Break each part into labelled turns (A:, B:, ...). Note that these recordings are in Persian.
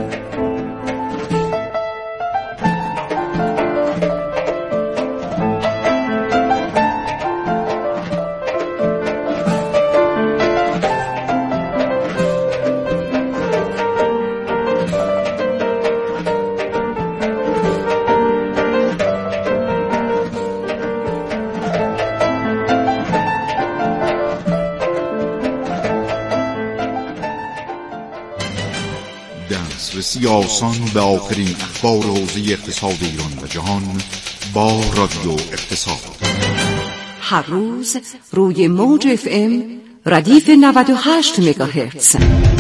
A: دسترسی آسان به آخرین اخبار حوزه اقتصاد ایران و جهان با رادیو اقتصاد.
B: هر روز روی موج FM ردیف 98 مگاهرتز.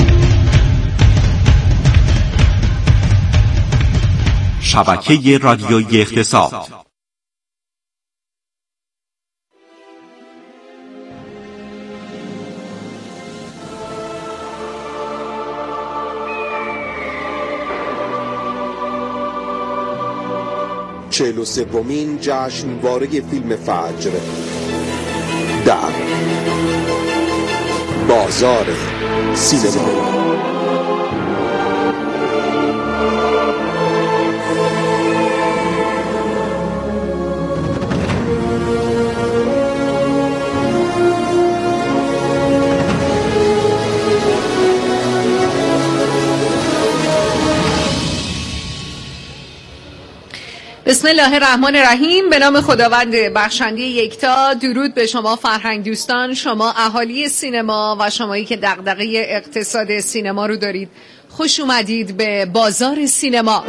C: شبکه رادیویی اقتصاد.
D: چهل و سومین جشنواره فیلم فجر در بازار سینما.
E: بسم الله الرحمن الرحیم. به نام خداوند بخشنده یکتا. درود به شما فرهنگ دوستان، شما اهالی سینما و شمایی که دغدغه اقتصاد سینما رو دارید. خوش اومدید به بازار سینما.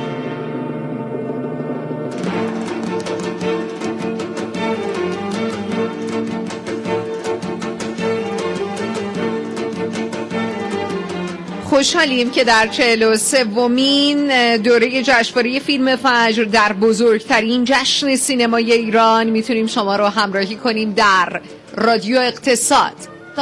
E: خوشحالیم که در 43مین دوره جشنواره فیلم فجر در بزرگترین جشن سینمای ایران میتونیم شما رو همراهی کنیم در رادیو اقتصاد.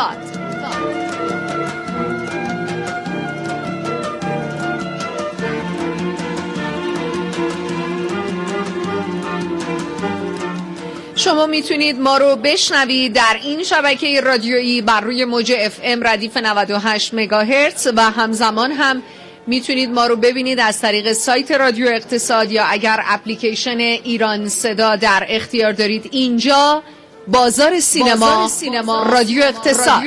E: شما میتونید ما رو بشنوید در این شبکه رادیویی بر روی موج FM ردیف 98 مگاهرتز و همزمان هم میتونید ما رو ببینید از طریق سایت رادیو اقتصاد، یا اگر اپلیکیشن ایران صدا در اختیار دارید، اینجا بازار سینما رادیو اقتصاد.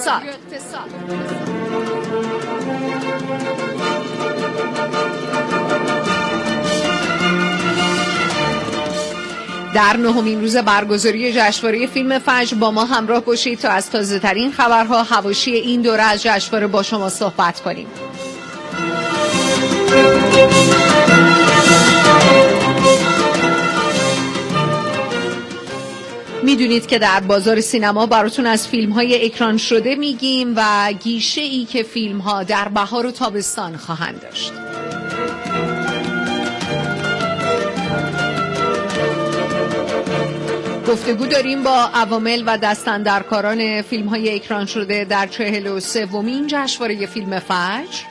E: در نهمین روز برگزاری جشنواره فیلم فجر با ما همراه باشید تا از تازه‌ترین خبرها حواشی این دوره از جشنواره با شما صحبت کنیم. میدونید که در بازار سینما براتون از فیلم‌های اکران شده میگیم و گیشه‌ای که فیلم‌ها در بهار و تابستان خواهند داشت. گفتگو داریم با عوامل و دستاندرکاران فیلم‌های اکران شده در 43مین جشنواره فیلم فجر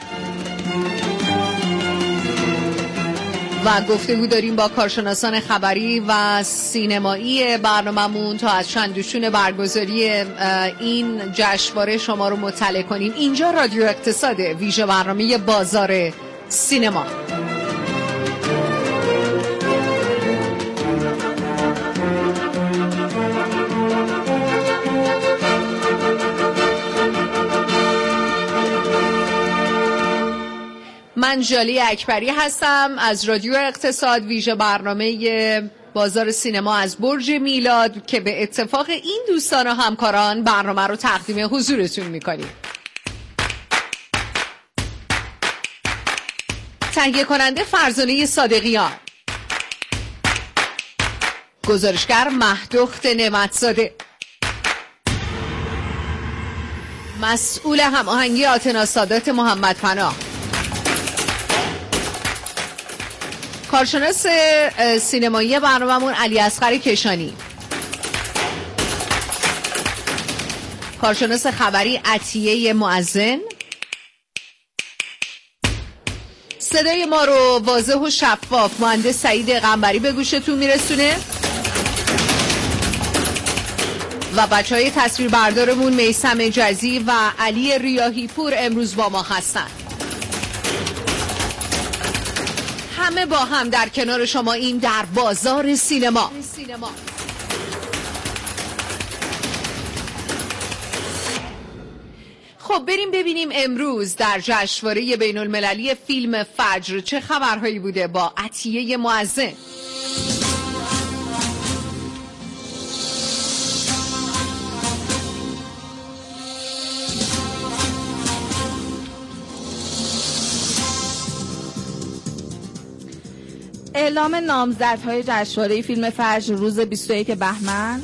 E: و گفتگو داریم با کارشناسان خبری و سینمایی برنامه‌مون تا از چندشون برگزاری این جشنواره شما رو مطلع کنیم. اینجا رادیو اقتصاد، ویژه برنامه بازار سینما. من ژالی اکبری هستم از رادیو اقتصاد، ویژه برنامه بازار سینما از برج میلاد که به اتفاق این دوستان و همکاران برنامه رو تقدیم حضورتون میکنیم. تهیه کننده فرزانه صادقیان، گزارشگر مهدخت نعمتزاده، مسئول هماهنگی آتنا سادات محمد فنا، کارشناس سینمایی برنامه‌مون علی اصغر کشانی، کارشناس خبری عطیه معزن. صدای ما رو واضح و شفاف مهندس سعید قنبری به گوشتون میرسونه و بچهای تصویربردارمون میثم جزی و علی ریاحی پور امروز با ما هستن. همه با هم در کنار شما این در بازار سینما. خب بریم ببینیم امروز در جشنواره بین المللی فیلم فجر چه خبرهایی بوده با عطیه معزن.
F: اعلام نامزدهای جشنواره فیلم فجر روز 21 بهمن.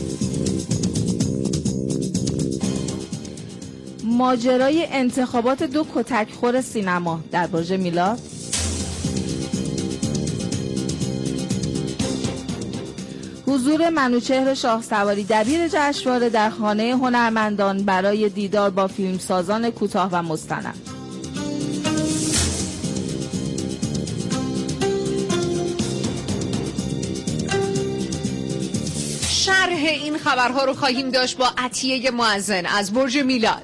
F: ماجرای انتخابات 2 کتکخور سینما در برج میلاد. حضور منوچهر شاهسواری دبیر جشنواره در خانه هنرمندان برای دیدار با فیلمسازان کوتاه و مستند.
E: شرح این خبرها رو خواهیم داشت با عطیه معزن از برج میلاد.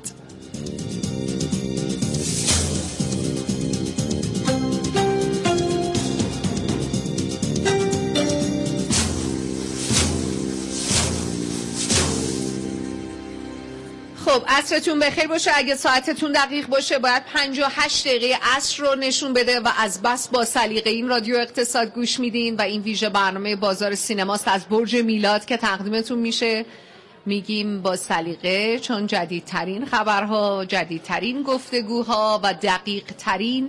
E: خب عصرتون بخیر باشه. اگه ساعتتون دقیق باشه باید 58 دقیقه عصر رو نشون بده و از بس با سلیقه این رادیو اقتصاد گوش میدین و این ویژه برنامه بازار سینماست از برج میلاد که تقدیمتون میشه. میگیم با سلیقه چون جدیدترین خبرها، جدیدترین گفتگوها و دقیق ترین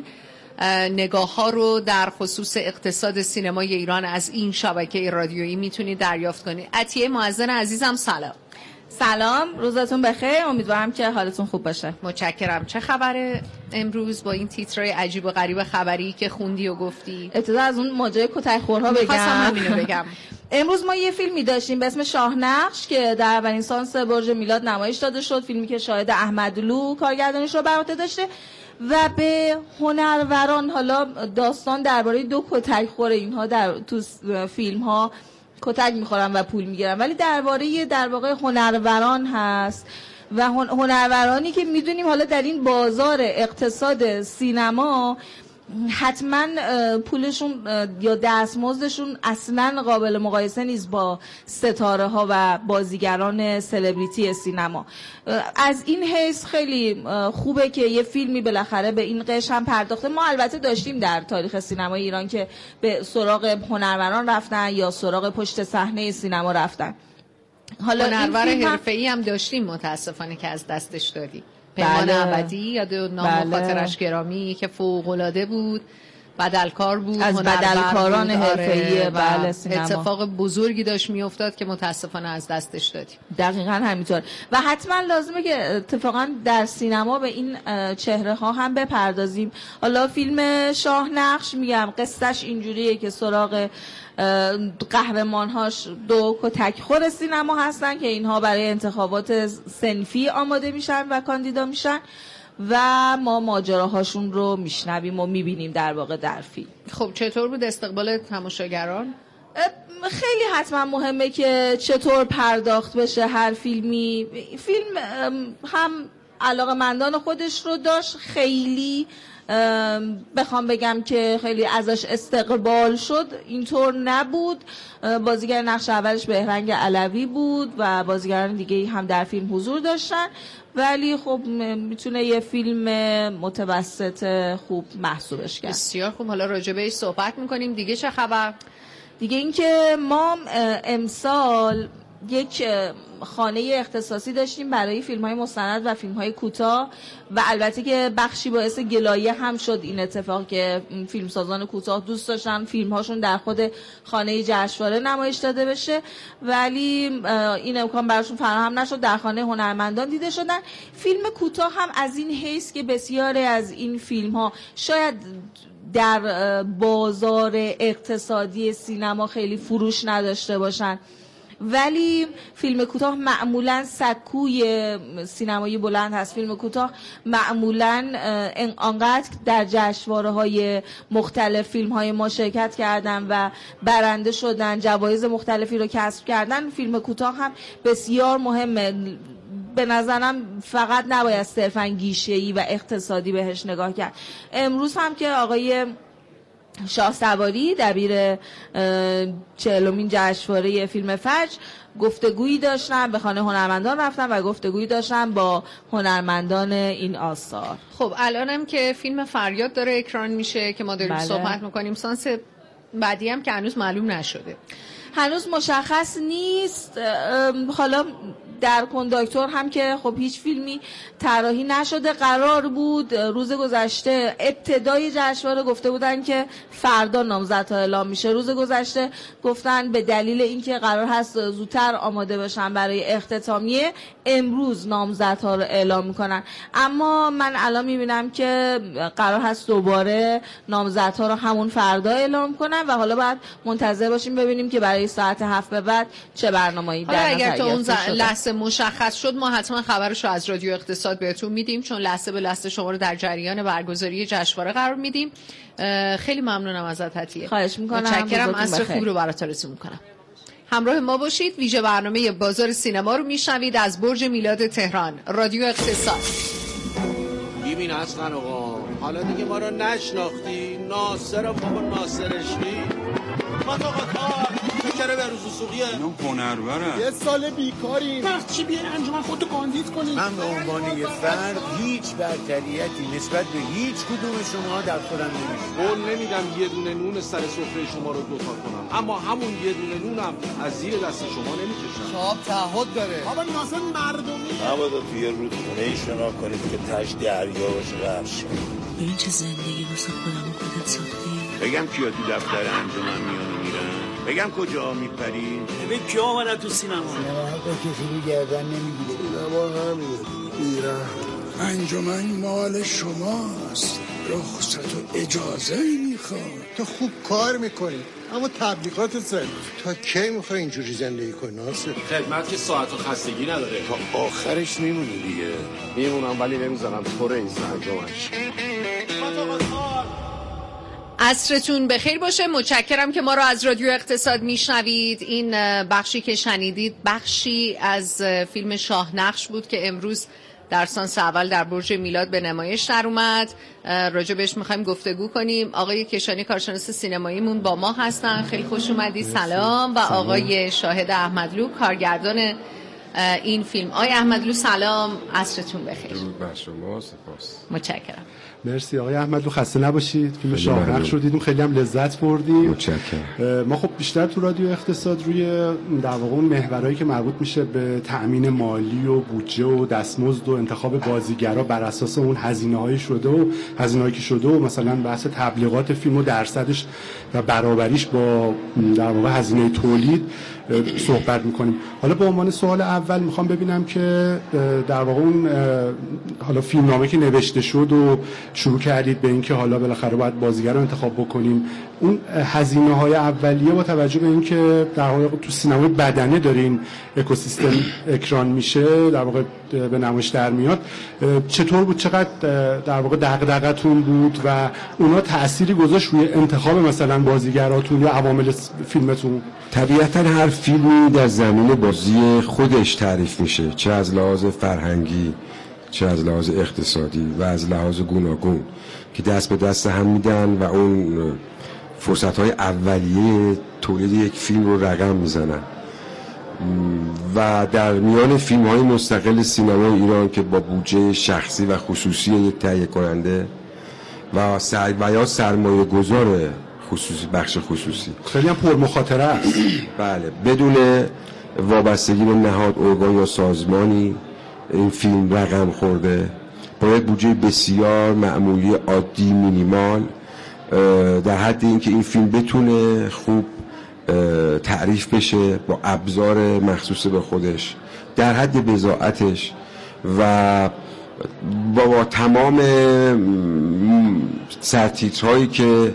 E: نگاه ها رو در خصوص اقتصاد سینمای ایران از این شبکه رادیویی میتونید دریافت کنید. عطیه معزن عزیزم سلام.
F: سلام، روزتون بخیر، امیدوارم که حالتون خوب باشه.
E: متشکرم. چه خبره امروز با این تیترای عجیب و غریب خبری که خوندی و گفتی؟
F: ابتدا از اون ماجرای کتکخورها بگم. امروز ما یه فیلمی داشتیم به اسم شاهنقش که در اولین سانس برج میلاد نمایش داده شد. فیلمی که شاهد احمدلو کارگردانیش رو بر عهده داشته و به هنروران، حالا داستان درباره 2 کتکخور اینها در تو فیلم ها کتک میخورن و پول میگیرن، ولی در واقع هنروران هست و هنرورانی که میدونیم حالا در این بازار اقتصاد سینما حتما پولشون یا دستمزدشون اصلا قابل مقایسه نیست با ستاره ها و بازیگران سلبریتی سینما. از این حیث خیلی خوبه که یه فیلمی بالاخره به این قش هم پرداخته. ما البته داشتیم در تاریخ سینمای ایران که به سراغ هنروران رفتن یا سراغ پشت صحنه سینما رفتن.
E: حالا هنرور حرفه‌ای هم داشتیم متاسفانه که از دستش دادیم. پیمان عبدی یا نام خاطرش گرامی که فوق‌العاده بود، بدلکار بود،
F: از بدلکاران حرفه‌ای
E: بله
F: سینما.
E: اتفاق بزرگی داشت میافتاد که متاسفانه از دستش دادیم.
F: دقیقاً همینطور و حتما لازمه که اتفاقا در سینما به این چهره ها هم بپردازیم. حالا فیلم شاهنقش میگم قصهش اینجوریه که سراغ قهرمانهاش 2 کتکخور سینما هستن که اینها برای انتخابات صنفی آماده میشن و کاندیدا میشن و ما ماجراهاشون رو میشنویم و میبینیم در واقع در فیلم.
E: خب چطور بود استقبال تماشاگران؟
F: خیلی حتما مهمه که چطور پرداخت بشه هر فیلمی. فیلم هم علاقه‌مندان خودش رو داشت، خیلی بخوام بگم که خیلی ازش استقبال شد اینطور نبود. بازیگر نقش اولش بهرنگ علوی بود و بازیگران دیگه هم در فیلم حضور داشتن، ولی خب میتونه یه فیلم متوسط خوب محسوبش کرد.
E: بسیار خوب. حالا راجع بهش صحبت میکنیم. دیگه چه خبر؟
F: دیگه اینکه ما امسال یک خانه اختصاصی داشتیم برای فیلم‌های مستند و فیلم‌های کوتاه و البته که بخشی باعث گلایه هم شد این اتفاق که فیلمسازان کوتاه دوست داشتن فیلم‌هاشون در خود خانه جشنواره نمایش داده بشه، ولی این امکان براشون فراهم نشد، در خانه هنرمندان دیده شدن. فیلم کوتاه هم از این حیث که بسیاری از این فیلم‌ها شاید در بازار اقتصادی سینما خیلی فروش نداشته باشن، ولی فیلم کوتاه معمولا سکوی سینمایی بلند هست. فیلم کوتاه معمولا انقدر در جشنواره‌های مختلف فیلم‌های ما شرکت کردن و برنده شدن، جوایز مختلفی رو کسب کردن. فیلم کوتاه هم بسیار مهمه. به نظرم فقط نباید صرفاً گیشه‌ای و اقتصادی بهش نگاه کرد. امروز هم که آقای شاهسواری دبیر 40مین جشنواره فیلم فجر گفتگویی داشتن، به خانه هنرمندان رفتن و گفتگویی داشتن با هنرمندان این آثار.
E: خب الانم که فیلم فریاد داره اکران میشه که ما داریم صحبت میکنیم، سانس بعدی هم که هنوز معلوم نشده،
F: هنوز مشخص نیست. حالا در کنداکتور هم که خب هیچ فیلمی طراحی نشده، قرار بود روز گذشته ابتدای جشنواره گفته بودن که فردا نامزدها اعلام میشه. روز گذشته گفتن به دلیل اینکه قرار هست زودتر آماده بشن برای اختتامیه، امروز نامزدها رو اعلام میکنن. اما من الان میبینم که قرار هست دوباره نامزدها رو همون فردا اعلام کنن و حالا باید منتظر باشیم ببینیم که برای ساعت 7 به بعد چه برنامه‌ای در نظر
E: اگر تا اون
F: لحظه
E: مشخص شد ما حتما خبرش رو از رادیو اقتصاد بهتون میدیم، چون لحظه به لحظه شما رو در جریان برگزاری جشنواره قرار میدیم. خیلی ممنونم ازت عطیه.
F: خواهش میکنم.
E: متشکرم. عصر خوب رو برات آرزو میکنم. همراه ما باشید. ویژه برنامه بازار سینما رو میشنوید از برج میلاد تهران، رادیو اقتصاد.
G: ببین حسن آقا، حالا دیگه ما رو نشناختی؟ ناصر بابا ناصرشی من آقا کار فکره به روز سوقیه
H: اینا هنرورن،
I: یه سال بیکاریم،
G: وقت چی بیان انجمن خودتو کاندید کنی.
J: من به عنوان یه فرد هیچ برتریتی نسبت به هیچ کدوم شما در خودم نمی‌بینم.
G: قول نمیدم یه دونه نون سر سفره شما رو دوتا کنم، اما همون یه دونه نونم از زیر دست شما نمیکشم.
I: صاحب تعهد داره. بابا ناصر مردمی
J: مبادا توی یه رودخونه‌ای شنا کنید که تش دریا باشه غرق شه.
K: این چه زندگی واسه خودم خودت ساختی؟
J: بگم کیا تو دفتر انجمن میان میرن؟ بگم کجا میپری؟
K: ببین کیا اومدن تو سینما
I: حقا کسی رو گردن نمیگیره. سینما همینه میرن.
L: انجمن مال شماست، رخصت و اجازه میخواد.
I: تو خوب کار میکنی اما تبلیغات سر تا کی میخوای اینجوری زندگی کنی ناصر؟
G: خدمت که ساعت و خستگی نداره،
J: تا آخرش میمونی دیگه.
G: میمونم ولی نمیذارم تو رئیس انجمنش.
E: عصرتون بخیر باشه. متشکرم که ما رو از رادیو اقتصاد میشنوید. این بخشی که شنیدید بخشی از فیلم شاهنقش بود که امروز در سانس اول در برج میلاد به نمایش در اومد. راجع بهش میخوایم گفتگو کنیم. آقای کشانی کارشناس سینماییمون با ما هستن. خیلی خوش اومدی. سلام. و آقای شاهد احمدلو کارگردان این فیلم. آقای احمدلو سلام، عصرتون بخیر.
M: درود بر شما، سپاس.
E: متشکرم.
N: مرسی آقای احمدلو، خسته نباشید. فیلم شاهنقش رو دیدیم، خیلی هم لذت بردیم.
M: متشکرم.
N: ما خب بیشتر تو رادیو اقتصاد روی در واقع اون محورایی که مربوط میشه به تأمین مالی و بودجه و دستمزد و انتخاب بازیگرا بر اساس اون هزینه‌های که شده و مثلا بحث تبلیغات فیلم و درصدش و برابریش با در واقع هزینه تولید صحبت میکنیم. حالا به عنوان سوال اول میخوام ببینم که در واقع اون حالا فیلمنامه که نوشته شد و شروع کردید به اینکه حالا بالاخره باید بازیگر رو انتخاب بکنیم، اون هزینه‌های اولیه با توجه به اینکه در واقع تو سینمای بدنه داره این اکوسیستم اکران میشه، در واقع به نمایش در میاد، چطور بود؟ چقدر در واقع دغدغتون بود و اونا تأثیری گذاشت روی انتخاب مثلا بازیگراتون یا عوامل فیلمتون؟
M: طبیعتا هر فیلمی در زمین بازی خودش تعریف میشه، چه از لحاظ فرهنگی، چه از لحاظ اقتصادی و از لحاظ گوناگون که دست به دست هم میدن و اون فرصت‌های اولیه تولید یک فیلم رو رقم میزنن. و در میان فیلم‌های مستقل سینمای ایران که با بودجه شخصی و خصوصی یک تهیه کننده و یا سرمایه گذار خصوصی، بخش خصوصی
N: خیلی هم پرمخاطره است.
M: بله، بدون وابستگی به نهاد، ارگان یا سازمانی این فیلم رقم خورده با یک بودجه بسیار معمولی، عادی، مینیمال، در حد اینکه این فیلم بتونه خوب تعریف بشه با ابزار مخصوص به خودش، در حد بضاعتش و با تمام سرتیترهایی که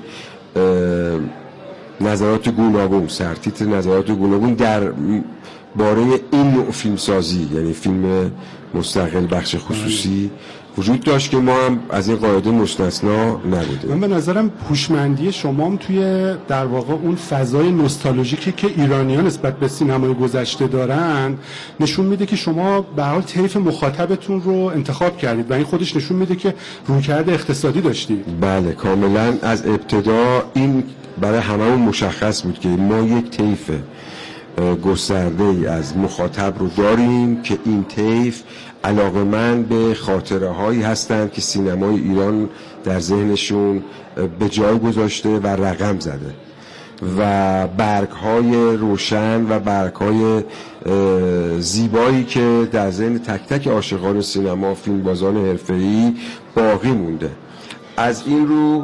M: نظرات گوناگون، سرتیتر نظرات گوناگون در باره این نوع فیلمسازی، یعنی فیلم مستقل بخش خصوصی وجود داشت که ما هم از این قاعده مستثنا نبودیم.
N: من به نظرم هوشمندی شما هم توی در واقع اون فضای نوستالژیکی که ایرانیان نسبت به سینمای گذشته دارن نشون میده که شما به هر حال طیف مخاطبتون رو انتخاب کردید و این خودش نشون میده که رویکرد اقتصادی داشتید.
M: بله کاملا از ابتدا این برای هممون مشخص بود که ما یک طیف گسترده ای از مخاطب رو داریم که این طیف علاقه‌مند به خاطره هایی هستند که سینمای ایران در ذهنشون به جای گذاشته و رقم زده و برگ های روشن و برگ های زیبایی که در ذهن تک تک عاشقان سینما، فیلمبازان حرفه‌ای باقی مونده. از این رو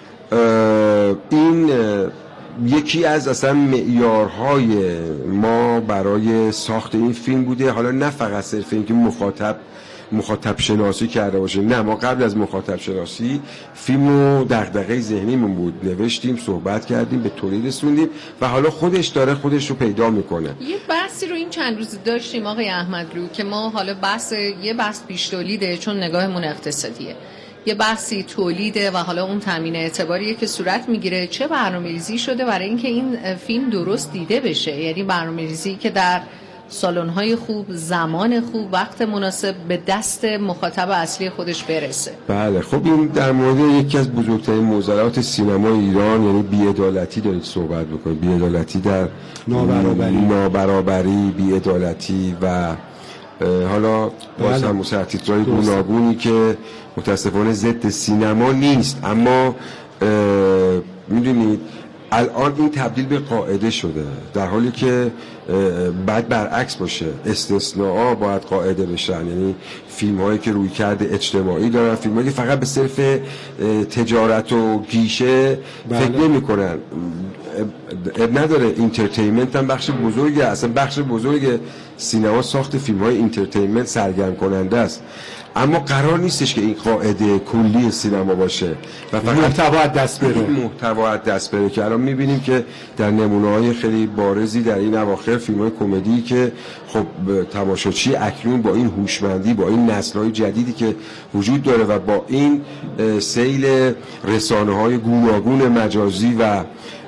M: این یکی از اصلا معیارهای ما برای ساخت این فیلم بوده. حالا نه فقط صرف این که مخاطب شناسی کرده باشه، نه، ما قبل از مخاطب شناسی فیلم رو دغدغه ذهنیمون بود، نوشتیم، صحبت کردیم، به تولید رسوندیم و حالا خودش داره خودش رو پیدا میکنه.
E: یه بحثی رو این چند روز داشتیم آقای احمدلو که ما حالا یه بحث پیش تولیده چون نگاهمون اقتصادیه، یه بحثی تولیده و حالا اون تامین اعتباریه که صورت میگیره. چه برنامه‌ریزی شده برای اینکه این فیلم درست دیده بشه؟ یعنی برنامه‌ریزی که در سالن‌های خوب، زمان خوب، وقت مناسب به دست مخاطب اصلی خودش برسه.
M: بله خب این در مورد یکی از بزرگترین معضلات سینمای ایران یعنی بی‌عدالتی دارید صحبت بکنید. بی‌عدالتی در نابرابری، بی‌عدالتی و حالا باز هم تیترهای گوناگونی که متاسفانه ضد سینما نیست، اما میدونید الان این تبدیل به قاعده شده، در حالی که باید برعکس باشه، استثناء باید قاعده بشن. یعنی فیلم هایی که رویکرد اجتماعی دارن، فیلم هایی که فقط به صرف تجارت و گیشه فکر نمی کنن. نداره، اینترتینمنت هم بخش بزرگه، اصلا بخش بزرگ سینما ساخت فیلم های اینترتینمنت سرگرم کننده است، اما قرار نیستش که این قاعده کلی سینما باشه و فقط محتوا از دست بره که الان میبینیم که در نمونه‌های خیلی بارزی در این اواخر فیلم‌های کمدی که خب تماشاچی اکنون با این هوشمندی، با این نسل‌های جدیدی که وجود داره و با این سیل رسانه‌های گوناگون مجازی و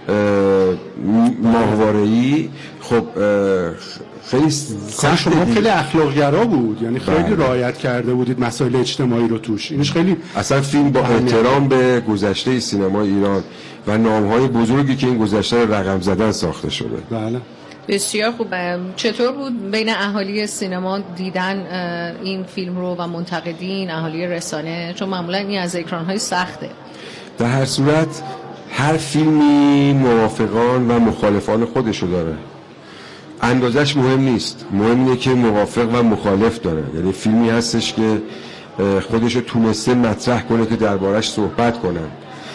M: ماهواره‌ای خب خیلی
N: کار شما خیلی اخلاق‌گرا بود، یعنی خیلی رعایت کرده بودید مسائل اجتماعی رو توش. اینش خیلی
M: اصلا فیلم با احترام به گذشته سینما ایران و نام‌های بزرگی که این گذشته رو رقم زدن ساخته شده.
N: بله
E: بسیار خوب. چطور بود بین اهالی سینما دیدن این فیلم رو و منتقدین، اهالی رسانه؟ چون معمولا این از اکران‌های سخته.
M: در هر صورت هر فیلمی موافقان و مخالفان خودشو داره، اندازش مهم نیست، مهم اینه که موافق و مخالف داره. یعنی فیلمی هستش که خودشو تونسته مطرح کنه که دربارش صحبت کنن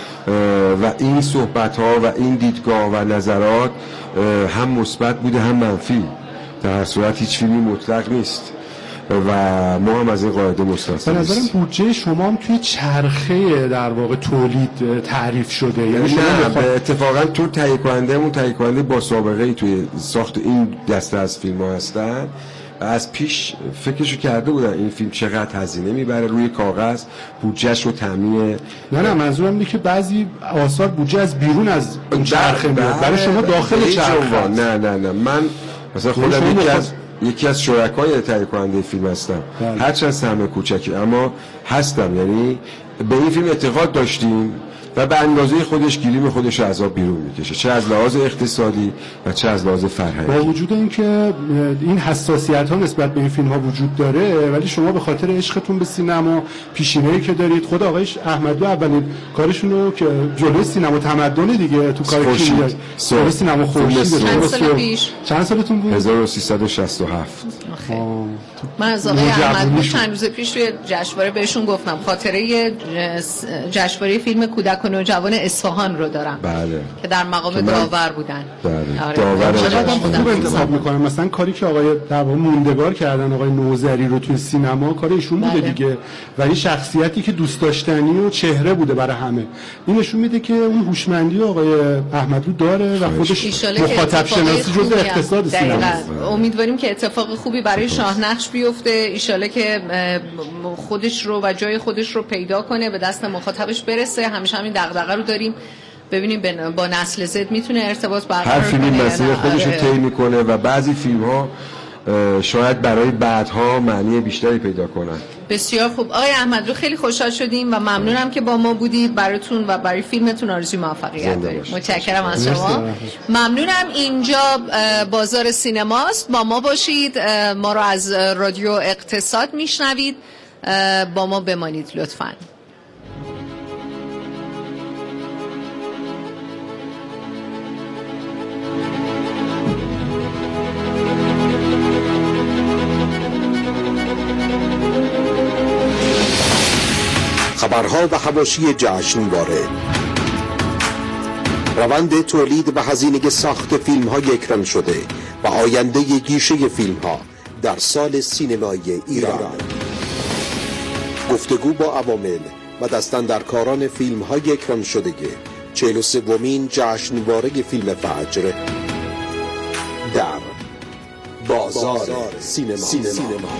M: و این صحبت ها و این دیدگاه و نظرات هم مثبت بوده هم منفی. در هر صورت هیچ فیلمی مطلق نیست و ما هم از این قاعده مستثنا.
N: به نظرم بودجه شما هم توی چرخه در واقع تولید تعریف شده، یعنی
M: نه اتفاقا تو تهیه کننده با سابقه ای توی ساخت این دسته از فیلم ها هستن. از پیش فکرشو کرده بودن این فیلم چقدر هزینه میبره، روی کاغذ بودجهش رو تامین.
N: نه منظورم اینه که بعضی آثار بودجه از بیرون از اون چرخه میاد، برای شما داخل چرخه.
M: نه من مثلا خودم یکی از شرکای تهیه کننده فیلم هستم، هرچند سهم کوچکی اما هستم. یعنی به این فیلم اعتقاد داشتیم و به اندازه خودش گلیم خودش از آب بیرون میکشه، چه از لحاظ اقتصادی و چه از لحاظ فرهنگی.
N: با وجود اینکه این حساسیت ها نسبت به این فیلم ها وجود داره، ولی شما به خاطر عشقتون به سینما، پیشینه‌ای که دارید، خود آقای احمدلو اولین کارشون رو که جلوی سینما تمدن دیگه تو کار کیمیایی، جلوی سینما خورشید. چند سالتون بود؟
M: 1367.
E: من از آقای احمدلو چند روز پیش توی جشنواره بهشون گفتم خاطره جشنواره فیلم کودک و نوجوان اصفهان رو دارم.
M: بله.
E: که در مقام داور بودن.
M: بله.
N: داور خوب انتخاب میکنن. مثلا کاری که آقای در واقع موندگار کردن آقای نوذری رو توی سینما، کار ایشون بوده دیگه، و این شخصیتی که دوست داشتنی و چهره بوده برای همه. این نشون میده که اون هوشمندی آقای احمدلو داره و خودش مخاطب شناسی جزء اقتصاد سینما.
E: امیدواریم که اتفاق خوبی برای برای شاهنقش بیفته، ایشاله که خودش رو و جای خودش رو پیدا کنه، به دست مخاطبش برسه. همیشه همین دغدغه رو داریم، ببینیم با نسل زد میتونه ارتباط برقرار کنه.
M: هر فیلمی مسیر خودش رو طی میکنه و بعضی فیلم ها شاید برای بعدها معنی بیشتری پیدا کنن.
E: بسیار خوب آقای احمدرو، خیلی خوشحال شدیم و ممنونم که با ما بودید. براتون و برای فیلمتون آرزوی موفقیت داریم. متشکرم از شما. ممنونم. اینجا بازار سینماست، با ما باشید. ما رو از رادیو اقتصاد میشنوید، با ما بمانید لطفاً.
D: خبرها و حواشی جشنواره، روند تولید و هزینه ساخت فیلم‌های اکران شده و آینده گیشه فیلم‌ها در سال سینمایی ایران، گفتگو با عوامل و دستاندرکاران فیلم‌های اکران شده 43مین جشنواره فیلم فجر در بازار سینما.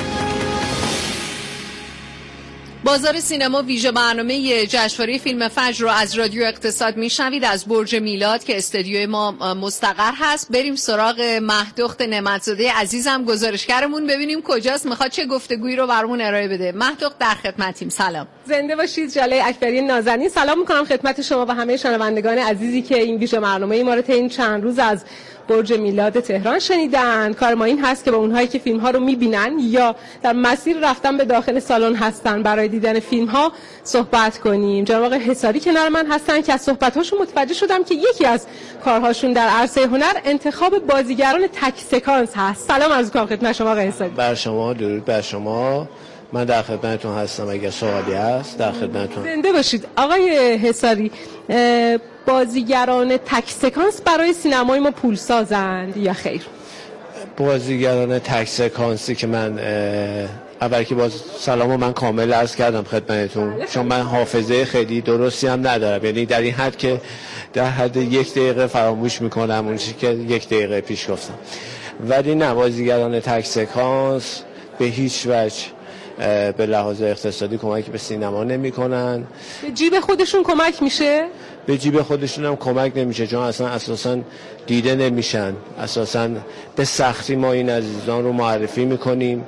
E: بازار سینما ویژه برنامه جشنواره فیلم فجر رو از رادیو اقتصاد میشنوید از برج میلاد که استودیوی ما مستقر هست. بریم سراغ مهدخت نعمتزاده عزیزم، گزارشگرمون، ببینیم کجاست، میخواد چه گفتگویی رو برامون ارائه بده. مهدخت در خدمتیم. سلام.
H: زنده باشید. جلاله اکبری نازنین سلام میکنم خدمت شما و همه شنوندگان عزیزی که این ویژه برنامه ما رو تا این چند روز از برج میلاد تهران شنیدن. کار ما این هست که با اونهایی که فیلم ها رو میبینن یا در مسیر رفتن به داخل سالن هستن برای دیدن فیلم ها صحبت کنیم. جناب آقای حصاری کنار من هستن که از صحبت هاشون متوجه شدم که یکی از کارهاشون در عرصه هنر انتخاب بازیگران تک سکانس هست. سلام عرض می‌کنم خدمت شما آقای حصاری.
G: بر شما، درود بر شما. من در خدمتتون هستم، اگر سوالی هست در خدمتتون.
H: زنده باشید. آقای حصاری، بازیگران تک سکانس برای سینمای ما پولسازند یا خیر؟
G: بازیگران تک سکانسی که من اول که باز سلامو من کامل عرض کردم خدمتتون، چون من حافظه خیلی درستی هم ندارم، یعنی در این حد که در حد 1 دقیقه فراموش میکنم اون چیزی که 1 دقیقه پیش گفتم. ولی نه، بازیگران تک سکانس به هیچ وجه به لحاظ اقتصادی کمک به سینما نمی‌کنن.
H: به جیب خودشون کمک میشه؟
G: به جیب خودشون هم کمک نمیشه، چون اساساً دیده نمیشن. اساساً به سختی ما این عزیزان رو معرفی میکنیم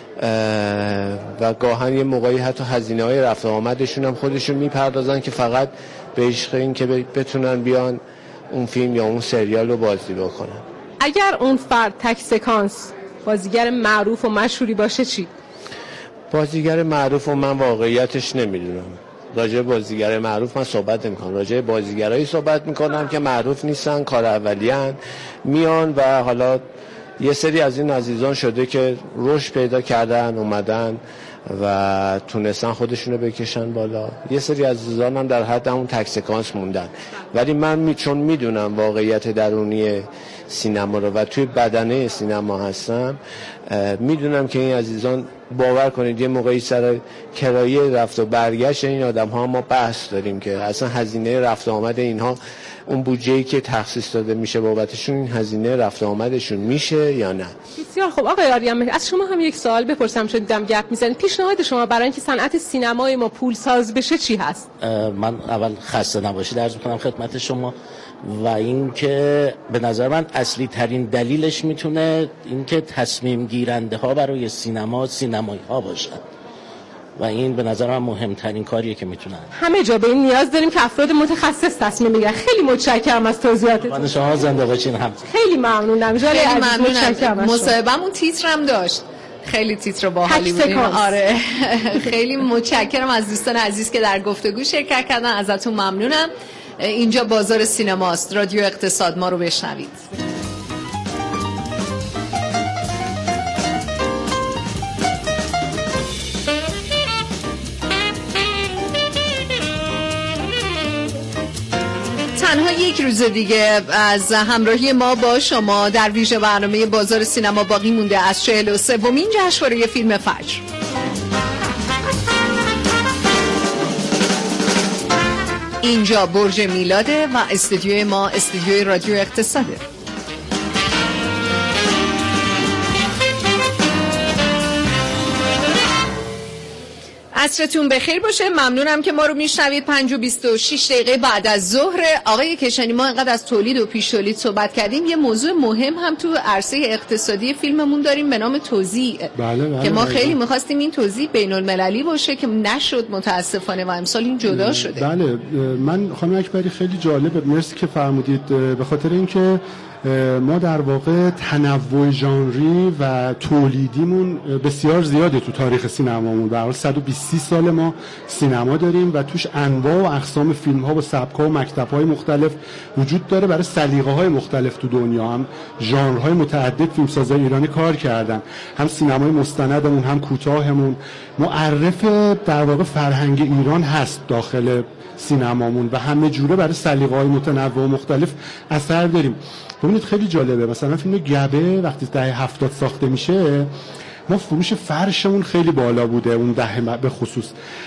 G: و گاهن یه موقعی حتی هزینه‌های رفت و آمدشون هم خودشون میپردازن که فقط به عشق این که بتونن بیان اون فیلم یا اون سریال رو بازی بکنن.
H: اگر اون فرد تک سکانس بازیگر معروف و مشهوری باشه چی؟
G: بازیگر معروف و من واقعیتش نمیدونم. راجع بازیگر معروف من صحبت نمی‌کنم. راجع بازیگرایی صحبت می‌کنم که معروف نیستن، کار اولیان میان و حالا یه سری از این عزیزان شده که رشد پیدا کردن، اومدن و تونستن خودشونو بکشن بالا. یه سری عزیزان هم در حد همون تک سکانس موندن. ولی من چون میدونم واقعیت درونی سینما رو و توی بدنه سینما هستم، میدونم که این عزیزان، باور کنید یه موقعی سر کرایه رفت و برگشت این آدم ها ما بحث داریم که اصلا هزینه رفت و آمد اینها، اون بودجه‌ای که تخصیص داده میشه بابتشون، این هزینه رفت و آمدشون میشه یا نه.
H: بسیار خب آقای آریان، از شما هم یک سوال بپرسم، چون دیدم گپ میزنید. پیشنهاد شما برای اینکه صنعت سینمای ما پولساز بشه چی هست؟
O: من اول خسته نباشید عرض می‌کنم خدمت شما و اینکه به نظر من اصلی ترین دلیلش میتونه اینکه تصمیم گیرنده ها برای سینمایی ها باشن و این به نظر من مهمترین کاریه که میتونن.
H: همه جا به این نیاز داریم که افراد متخصص تصمیم بگیرن. خیلی متشکرم از توضیحاتتون.
O: شما زنده باشین. هم
H: خیلی ممنونم.
E: خیلی ممنونم. مصاحبهمون تیترم داشت، خیلی تیتر باحالی بودیم. آره خیلی متشکرم از دوستان عزیز که در گفتگو شرکت کردن، ازتون ممنونم. اینجا بازار سینماست، رادیو اقتصاد، ما رو بشنوید. تنها یک روز دیگه از همراهی ما با شما در ویژه برنامه بازار سینما باقی مونده از 43مین جشنواره فیلم فجر. اینجا برج میلاده و استودیوی ما استودیوی رادیو اقتصاده. عصرتون بخیر باشه. ممنونم که ما رو میشنوید. 5:26 بعد از ظهر. آقای کشانی، ما اینقدر از تولید و پیش تولید صحبت کردیم، یه موضوع مهم هم تو عرصه اقتصادی فیلممون داریم به نام توزیع.
N: بله
E: که ما خیلی می‌خواستیم این توزیع بین‌المللی باشه که نشد متاسفانه و امسال این جدا شده.
N: بله، من خانم اکبری خیلی جالبه، مرسی که فرمودید، به خاطر اینکه ما در واقع تنوع ژانری و تولیدیمون بسیار زیاده تو تاریخ سینمامون. به هر حال 120 سال ما سینما داریم و توش انواع و اقسام فیلم‌ها و سبک‌ها و مکتب‌های مختلف وجود داره برای سلیقه‌های مختلف تو دنیا. هم ژانرهای متعدد فیلمسازای ایرانی کار کردن، هم سینمای مستندمون هم کوتاهمون معرف در واقع فرهنگ ایران هست داخل سینمامون و همه جوره برای سلیقه‌های متنوع و مختلف اثر داریم. ببینید خیلی جالبه، مثلا فیلم گبه وقتی دهه 70 ساخته میشه، ما فروش فرشمون خیلی بالا بوده اون دهه به خصوص.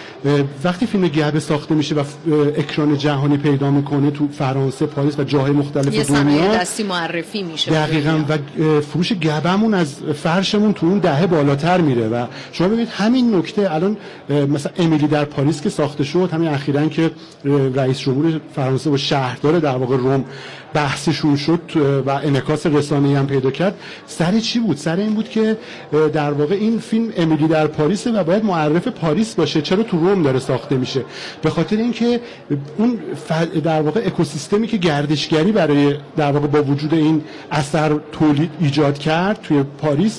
N: وقتی فیلم گبه ساخته میشه و اکران جهانی پیدا میکنه تو فرانسه، پاریس و جاهای مختلف
E: یه
N: دنیا،
E: صنایع دستی معرفی میشه
N: دقیقاً، و فروش گبهمون از فرشمون تو اون دهه بالاتر میره. و شما ببینید همین نکته الان مثلا امیلی در پاریس که ساخته شد، همین اخیراً که رئیس جمهور فرانسه و شهردار در واقع روم بحثشون شد و انعکاس رسانه‌ای هم پیدا کرد، سر چی بود؟ سر این بود که در واقع این فیلم امیلی در پاریسه و باید معرف پاریس باشه. چرا تو روم داره ساخته میشه؟ به خاطر اینکه اون در واقع اکوسیستمی که گردشگری برای در واقع با وجود این اثر تولید ایجاد کرد توی پاریس،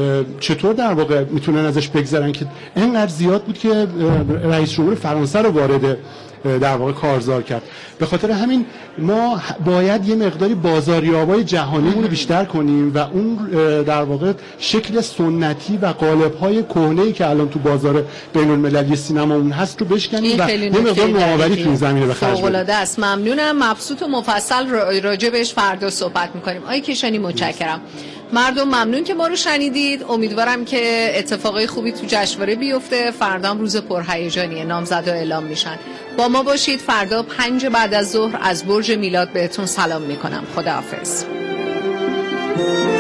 N: چطور در واقع میتونن ازش بگذرن که اینقدر زیاد بود که رئیس جمهور فرانسه رو وارد در واقع کارزار کرد. به خاطر همین ما باید یه مقداری بازاریابای جهانیمون رو بیشتر کنیم و اون در واقع شکل سنتی و قالب‌های کهنه‌ای که الان تو بازار بین‌المللی سینمامون هست رو بشکنیم و یه مقدار نوآوری تو این زمینه به خرج بدیم.
E: فوق‌العاده است. ممنونم. مبسوط و مفصل راجبش فردا صحبت می‌کنیم. آقای کشانی متشکرم. مردم ممنون که ما رو شنیدید. امیدوارم که اتفاقای خوبی تو جشنواره بیفته. فردا هم روز پرهیجانیه، نامزدا اعلام میشن. با ما باشید. فردا 5 بعد از ظهر از برج میلاد بهتون سلام میکنم. خداحافظ.